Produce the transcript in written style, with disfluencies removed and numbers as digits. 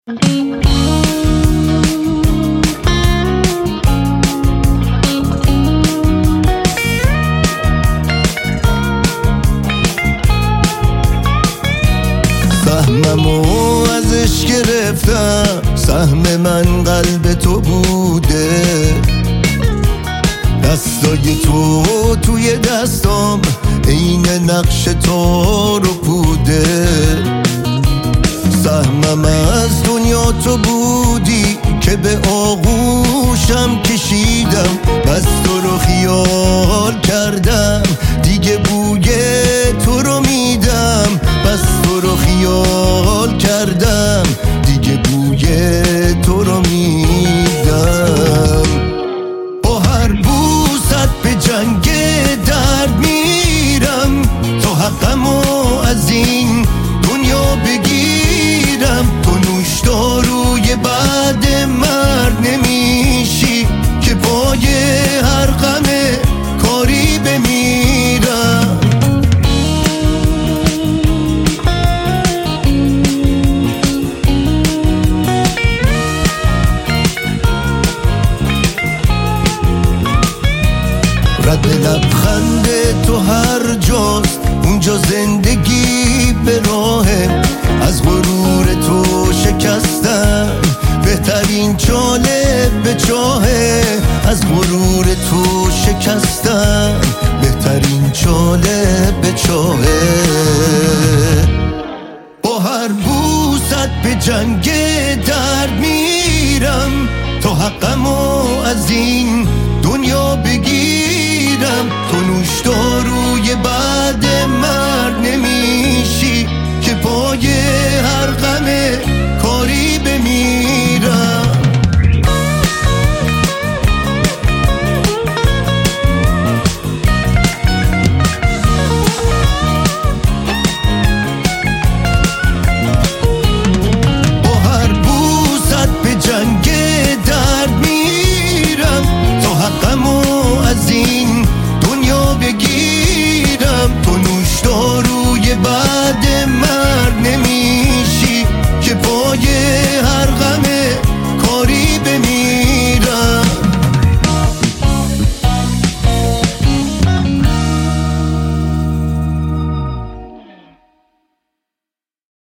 سهممو ازش گرفتم، سهم من قلب تو بوده، دستای تو توی دستام عین نقش تو رو بوده. سهمم از دنیا تو بودی که به آغوشم کشیدم، بس تو رو خیال کردم دیگه بوی تو رو میدم، بس تو رو خیال کردم دیگه بوی تو رو میدم. با هر بوست به جنگ درد میرم، تو حقمو از این دنیا بگیرم. تو نوشداروی بعد مرد نمیشی که پای هر غم کاری بمیرم. رد لبخند تو هر جاست، اونجا زندگی به راهه. از غرور تو شکستم، بهترین چاله به چاهه. از غرور تو شکستم، بهترین چاله به چاهه. با هر بوست به جنگ درد میرم، تو حقمو از این دنیا بگیرم. تو نوشداروی بعد مرد نمیشی که پای هر غم